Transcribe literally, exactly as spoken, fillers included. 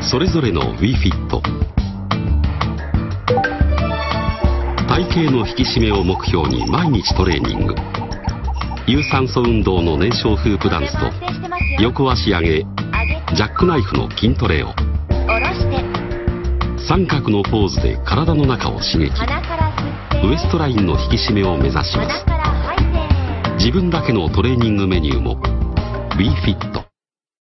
それぞれの ウィーフィット。体型の引き締めを目標に毎日トレーニング。有酸素運動の燃焼フープダンスと横足上げ、ジャックナイフの筋トレを三角のポーズで体の中を刺激。ウエストラインの引き締めを目指します。自分だけのトレーニングメニューも ウィーフィット。